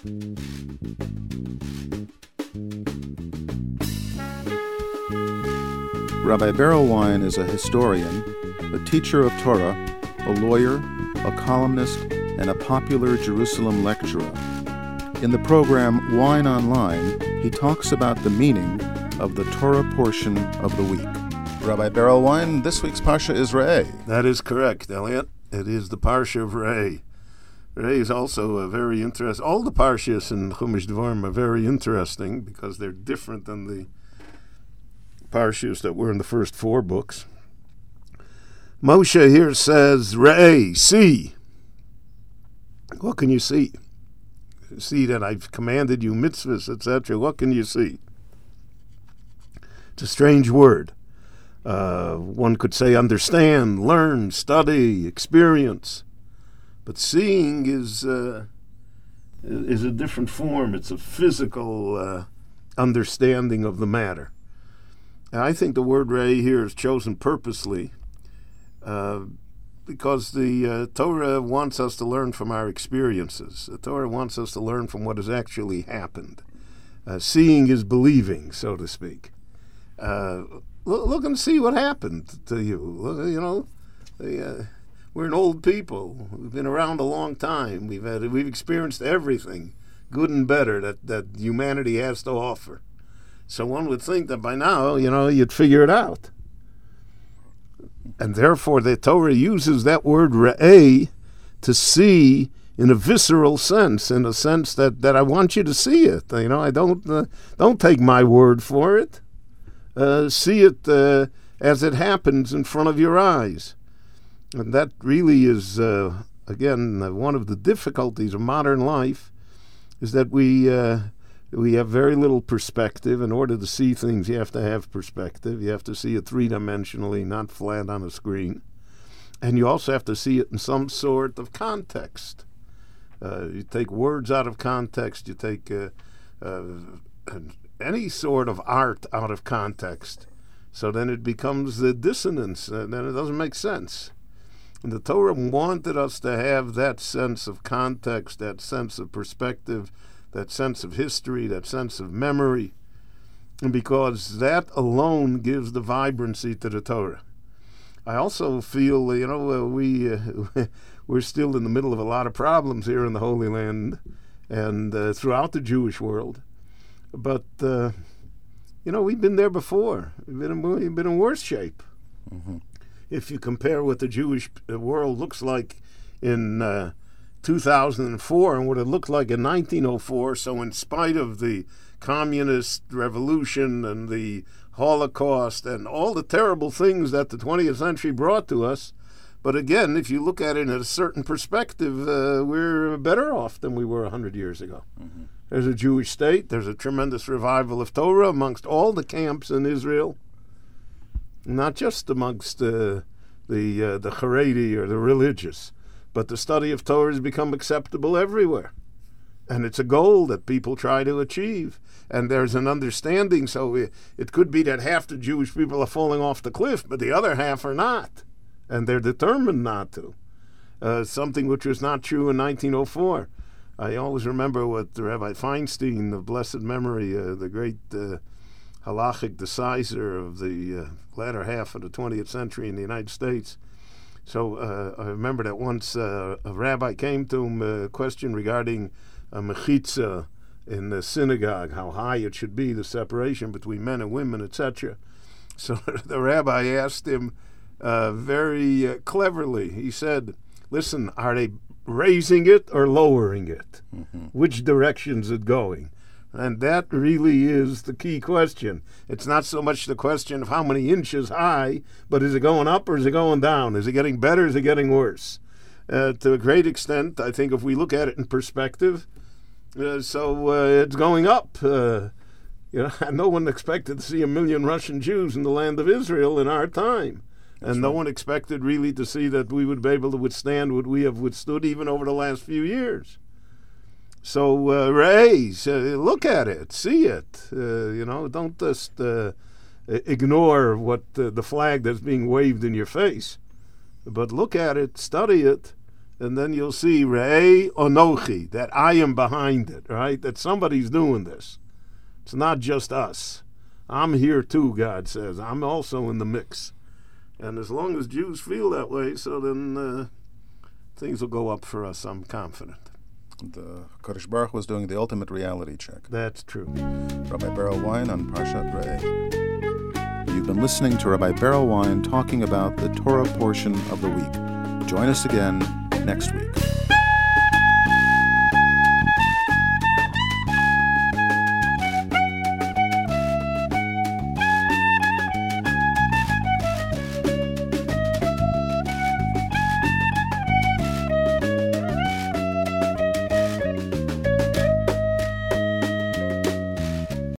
Rabbi Berelwein is a historian, a teacher of Torah, a lawyer, a columnist, and a popular Jerusalem lecturer. In the program Wine Online, he talks about the meaning of the Torah portion of the week. Rabbi Berelwein, this week's Parsha is Re'eh. That is correct, Elliot. It is the Parsha of Re'eh. Re'eh is also a very interesting. All the Parshas in Chumash Devarim are very interesting because they're different than the Parshas that were in the first four books. Moshe here says, Re'eh, see. What can you see? See that I've commanded you mitzvahs, etc. What can you see? It's a strange word. One could say understand, learn, study, experience. But seeing is a different form. It's a physical understanding of the matter. And I think the word Re'eh here is chosen purposely because the Torah wants us to learn from our experiences. The Torah wants us to learn from what has actually happened. Seeing is believing, so to speak. Look and see what happened to you. We're an old people. We've been around a long time. We've experienced everything, good and better, that humanity has to offer. So one would think that by now, you'd figure it out. And therefore, the Torah uses that word re'eh to see in a visceral sense, in a sense that I want you to see it. I don't take my word for it. See it as it happens in front of your eyes. And that really is, again, one of the difficulties of modern life is that we have very little perspective. In order to see things, you have to have perspective. You have to see it three-dimensionally, not flat on a screen. And you also have to see it in some sort of context. You take words out of context. You take any sort of art out of context. So then it becomes the dissonance. Then it doesn't make sense. And the Torah wanted us to have that sense of context, that sense of perspective, that sense of history, that sense of memory, and because that alone gives the vibrancy to the Torah. I also feel, we're still in the middle of a lot of problems here in the Holy Land and throughout the Jewish world. But, we've been there before. We've been in worse shape. Mm-hmm. If you compare what the Jewish world looks like in 2004 and what it looked like in 1904, so in spite of the communist revolution and the Holocaust and all the terrible things that the 20th century brought to us, but again, if you look at it in a certain perspective, we're better off than we were 100 years ago. Mm-hmm. There's a Jewish state. There's a tremendous revival of Torah amongst all the camps in Israel, not just amongst the Haredi or the religious. But the study of Torah has become acceptable everywhere. And it's a goal that people try to achieve. And there's an understanding, so it could be that half the Jewish people are falling off the cliff, but the other half are not. And they're determined not to. Something which was not true in 1904. I always remember what Rabbi Feinstein, of blessed memory, the great halachic decisor of the latter half of the 20th century in the United States. So I remember that once a rabbi came to him a question regarding a mechitza in the synagogue, how high it should be, the separation between men and women, etc. So the rabbi asked him very cleverly, he said, listen, are they raising it or lowering it? Mm-hmm. Which direction is it going? And that really is the key question. It's not so much the question of how many inches high, but is it going up or is it going down? Is it getting better or is it getting worse? To a great extent, I think if we look at it in perspective, it's going up. No one expected to see 1 million Russian Jews in the land of Israel in our time. And no one expected really to see that we would be able to withstand what we have withstood even over the last few years. So raise, look at it, see it. Don't just ignore what the flag that's being waved in your face, but look at it, study it, And then you'll see Re'ei Onochi, that I am behind it, right? That somebody's doing this. It's not just us. I'm here too, God says. I'm also in the mix. And as long as Jews feel that way, so then things will go up for us, I'm confident. The Kodesh Baruch was doing the ultimate reality check. That's true. Rabbi Beryl Wein on Parshat Re'eh. You've been listening to Rabbi Beryl Wein talking about the Torah portion of the week. Join us again next week.